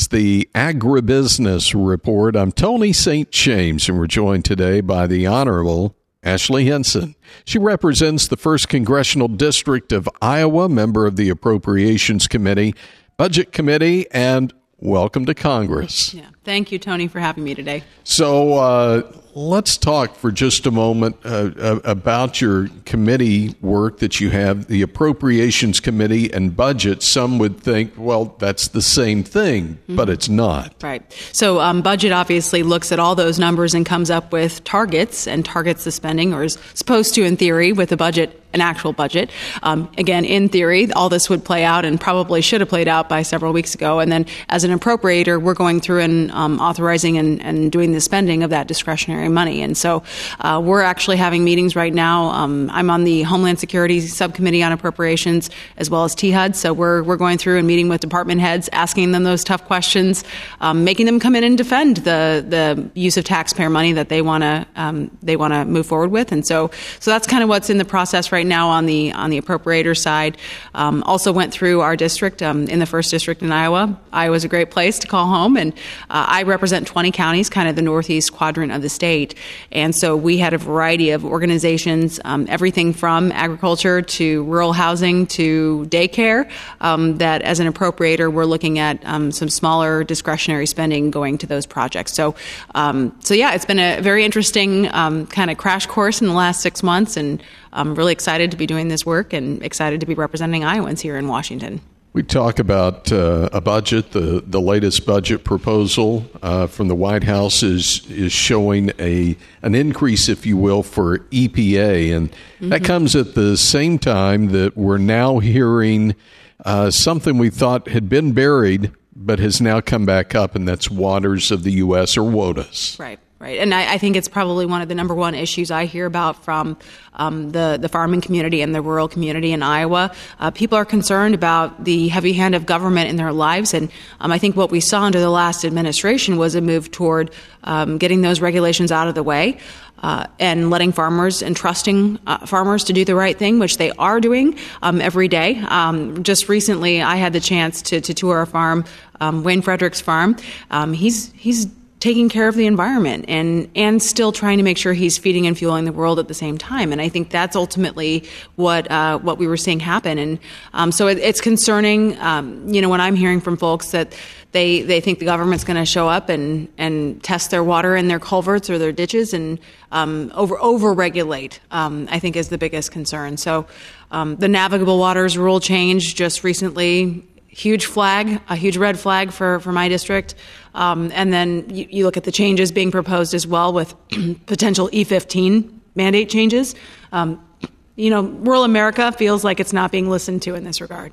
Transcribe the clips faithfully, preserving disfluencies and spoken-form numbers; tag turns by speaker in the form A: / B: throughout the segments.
A: the Agribusiness Report. I'm Tony Saint James, and we're joined today by the Honorable Ashley Hinson. She represents the first Congressional District of Iowa, member of the Appropriations Committee, Budget Committee, and welcome to Congress.
B: Yeah, thank you, Tony, for having me today.
A: So uh, let's talk for just a moment uh, about your committee work that you have, the Appropriations Committee and Budget. Some would think, well, that's the same thing, mm-hmm. but it's not.
B: Right. So um, Budget obviously looks at all those numbers and comes up with targets and targets the spending, or is supposed to in theory with a budget, an actual budget. Um, again, in theory, all this would play out and probably should have played out by several weeks ago. And then as an appropriator, we're going through and um, authorizing and, and doing the spending of that discretionary money. And so uh, we're actually having meetings right now. Um, I'm on the Homeland Security Subcommittee on Appropriations as well as T H U D. So we're we're going through and meeting with department heads, asking them those tough questions, um, making them come in and defend the the use of taxpayer money that they want to um, they want to move forward with. And so so that's kind of what's in the process right now on the on the appropriator side. Um, also went through our district um, in the first district in Iowa. Iowa's a great place to call home, and uh, I represent twenty counties, kind of the northeast quadrant of the state. And so we had a variety of organizations, um, everything from agriculture to rural housing to daycare, um, that as an appropriator, we're looking at um, some smaller discretionary spending going to those projects. So, um, so yeah, it's been a very interesting um, kind of crash course in the last six months, and I'm really excited to be doing this work and excited to be representing Iowans here in Washington.
A: We talk about uh, a budget. The, the latest budget proposal uh, from the White House is is showing a an increase, if you will, for E P A, and mm-hmm. that comes at the same time that we're now hearing uh, something we thought had been buried but has now come back up, and that's Waters of the U S, or WOTUS.
B: Right. Right. And I, I think it's probably one of the number one issues I hear about from um, the, the farming community and the rural community in Iowa. Uh, people are concerned about the heavy hand of government in their lives. And um, I think what we saw under the last administration was a move toward um, getting those regulations out of the way uh, and letting farmers and trusting uh, farmers to do the right thing, which they are doing um, every day. Um, just recently, I had the chance to, to tour a farm, um, Wayne Frederick's farm. Um, he's he's taking care of the environment and, and still trying to make sure he's feeding and fueling the world at the same time. And I think that's ultimately what uh, what we were seeing happen. And um, so it, it's concerning, um, you know, when I'm hearing from folks that they, they think the government's going to show up and, and test their water in their culverts or their ditches and um, over over-regulate, um, I think is the biggest concern. So um, the navigable waters rule change just recently, huge flag, a huge red flag for, for my district. Um, and then you, you look at the changes being proposed as well with potential E fifteen mandate changes. Um, you know, rural America feels like it's not being listened to in this regard.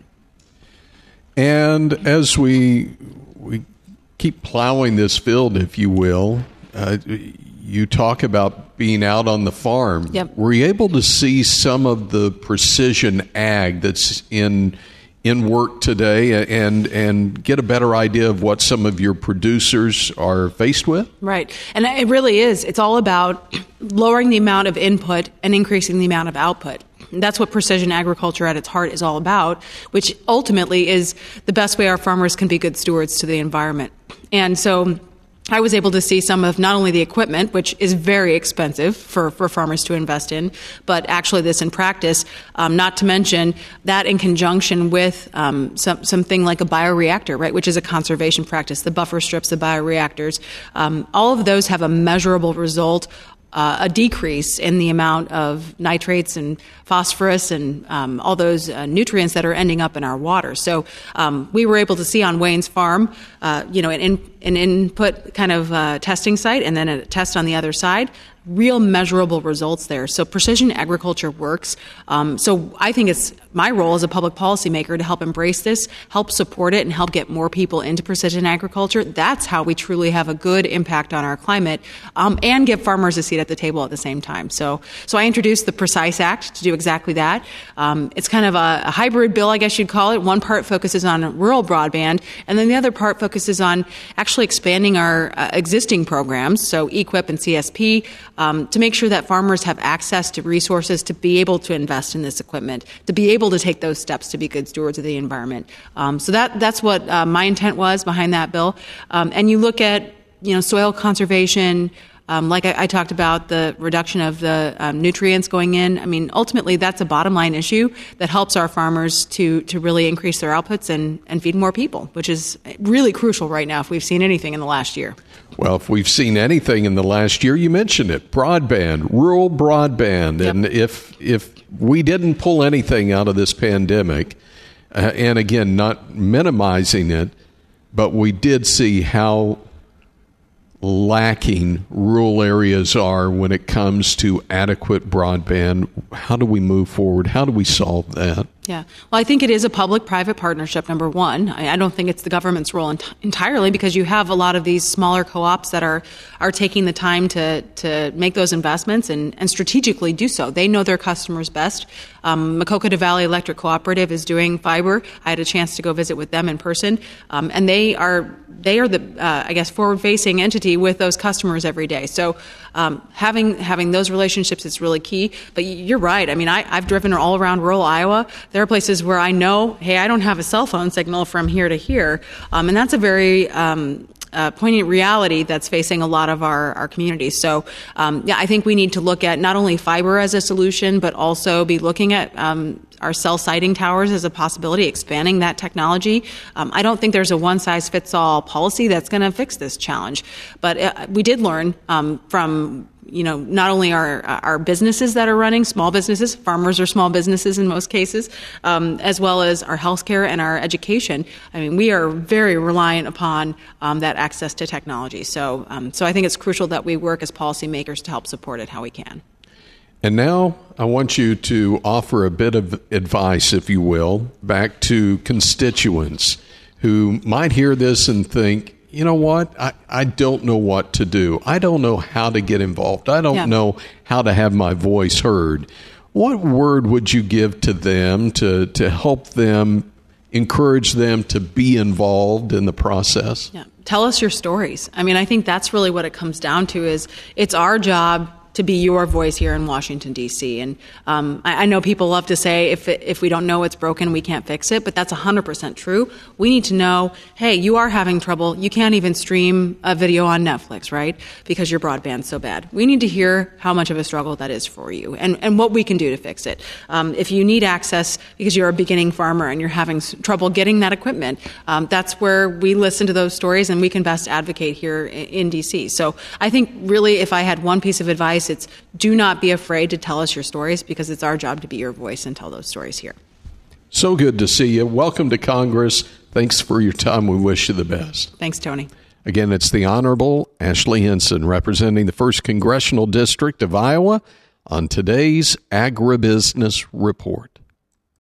A: And as we we keep plowing this field, if you will, uh, you talk about being out on the farm.
B: Yep.
A: Were you able to see some of the precision ag that's in in work today and and get a better idea of what some of your producers are faced with?
B: Right. And it really is. It's all about lowering the amount of input and increasing the amount of output. And that's what precision agriculture at its heart is all about, which ultimately is the best way our farmers can be good stewards to the environment. And so I was able to see some of not only the equipment, which is very expensive for, for farmers to invest in, but actually this in practice, um, not to mention that in conjunction with um, some, something like a bioreactor, right, which is a conservation practice, the buffer strips, the bioreactors. Um, all of those have a measurable result, uh, a decrease in the amount of nitrates and phosphorus and um, all those uh, nutrients that are ending up in our water. So um, we were able to see on Wayne's farm, uh, you know, an, in, an input kind of uh, testing site and then a test on the other side, real measurable results there. So precision agriculture works. Um, so I think it's my role as a public policymaker to help embrace this, help support it, and help get more people into precision agriculture. That's how we truly have a good impact on our climate um, and give farmers a seat at the table at the same time. So, so I introduced the PRECISE Act to do exactly that. Um, it's kind of a, a hybrid bill, I guess you'd call it. One part focuses on rural broadband, and then the other part focuses on actually expanding our uh, existing programs, so E Q I P and C S P, um, to make sure that farmers have access to resources to be able to invest in this equipment, to be able to take those steps to be good stewards of the environment. Um, so that that's what uh, my intent was behind that bill. Um, and you look at, you know, soil conservation. Um, like I, I talked about the reduction of the um, nutrients going in. I mean, ultimately, that's a bottom line issue that helps our farmers to to really increase their outputs and, and feed more people, which is really crucial right now if we've seen anything in the last year.
A: Well, if we've seen anything in the last year, you mentioned it, broadband, rural broadband. Yep. And if if we didn't pull anything out of this pandemic, uh, and again, not minimizing it, but we did see how lacking rural areas are when it comes to adequate broadband. How do we move forward? How do we solve that?
B: Yeah. Well, I think it is a public-private partnership, number one. I, I don't think it's the government's role ent- entirely because you have a lot of these smaller co-ops that are are taking the time to to make those investments and, and strategically do so. They know their customers best. Um, Maquoketa Valley Electric Cooperative is doing fiber. I had a chance to go visit with them in person, um, and they are they are the uh, I guess forward-facing entity with those customers every day. So um, having having those relationships is really key. But you're right. I mean, I, I've driven all around rural Iowa. There are places where I know, hey, I don't have a cell phone signal from here to here, um, and that's a very um, uh, poignant reality that's facing a lot of our, our communities. So, um, yeah, I think we need to look at not only fiber as a solution, but also be looking at um, our cell siting towers as a possibility, expanding that technology. Um, I don't think there's a one-size-fits-all policy that's going to fix this challenge, but uh, we did learn um, from you know, not only our our businesses that are running, small businesses, farmers are small businesses in most cases, um, as well as our healthcare and our education. I mean, we are very reliant upon um, that access to technology. So, um, so I think it's crucial that we work as policymakers to help support it how we can.
A: And now I want you to offer a bit of advice, if you will, back to constituents who might hear this and think, you know what, I, I don't know what to do. I don't know how to get involved. I don't yeah. know how to have my voice heard. What word would you give to them to, to help them, encourage them to be involved in the process?
B: Yeah. Tell us your stories. I mean, I think that's really what it comes down to is it's our job to be your voice here in Washington, D C. And um, I, I know people love to say if it, if we don't know what's broken, we can't fix it, but that's one hundred percent true. We need to know, hey, you are having trouble. You can't even stream a video on Netflix, right, because your broadband's so bad. We need to hear how much of a struggle that is for you and, and what we can do to fix it. Um, if you need access because you're a beginning farmer and you're having trouble getting that equipment, um, that's where we listen to those stories and we can best advocate here in, in D C. So I think really if I had one piece of advice, it's do not be afraid to tell us your stories because it's our job to be your voice and tell those stories here.
A: So good to see you. Welcome to Congress. Thanks for your time. We wish you the best.
B: Thanks, Tony.
A: Again, it's the Honorable Ashley Hinson representing the first Congressional District of Iowa on today's Agribusiness Report.